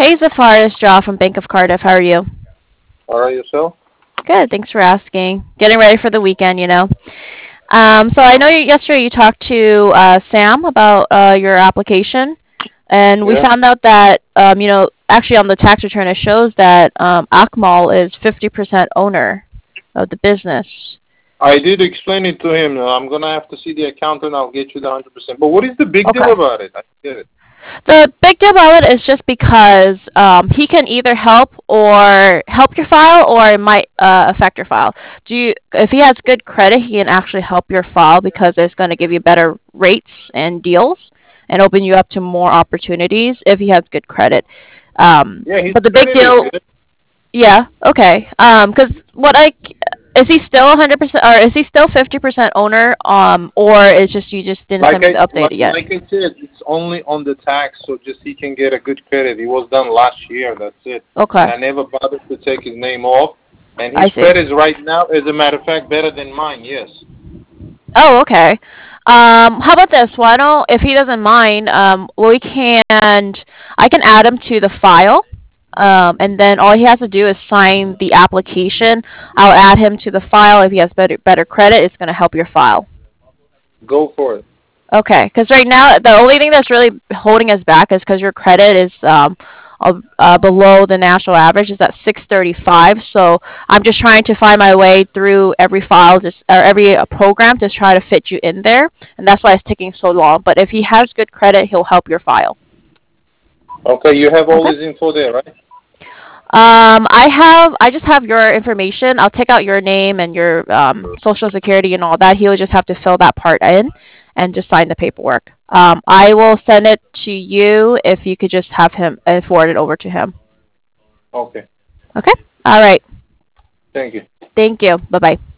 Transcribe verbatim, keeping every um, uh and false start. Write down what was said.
Hey, Zafar, it's Jaw from Bank of Cardiff. How are you? All right, yourself? Good, thanks for asking. Getting ready for the weekend, you know. Um, so I know you, yesterday you talked to uh, Sam about uh, your application, and we Yeah. found out that um, you know actually on the tax return it shows that um, Akmal is fifty percent owner of the business. I did explain it to him. Uh, I'm gonna have to see the accountant. I'll get you the hundred percent. But what is the big deal Okay. about it? I get it. The big deal about it is just because um, he can either help or help your file, or it might uh, affect your file. Do you? If he has good credit, he can actually help your file because it's going to give you better rates and deals and open you up to more opportunities if he has good credit. Um, Yeah, his but the big credit is deal, good. yeah, okay. Um, because what I is he still one hundred percent or is he still fifty percent owner? Um, or it's just you just didn't Like send me I the update like, yet? like I said, it's only on the tax, so just he can get a good credit. It was done last year. That's it. Okay, And I never bothered to take his name off. And his I see. credit is right now, as a matter of fact, better than mine. Yes. Oh, okay. Um, how about this? Why don't, if he doesn't mind, um, we can, I can add him to the file, um, and then all he has to do is sign the application. I'll add him to the file. If he has better better credit, it's going to help your file. Go for it. Okay, because right now the only thing that's really holding us back is because your credit is um, uh, uh, below the national average. Is at six thirty-five. So I'm just trying to find my way through every file, just or every uh, program to try to fit you in there, and that's why it's taking so long. But if he has good credit, he'll help your file. Okay, you have all Okay. this info there, right? Um, I have, I just have your information. I'll take out your name and your um, social security and all that. He'll just have to fill that part in and just sign the paperwork. Um, I will send it to you if you could just have him uh, forward it over to him. Okay. Okay. All right. Thank you. Thank you. Bye bye.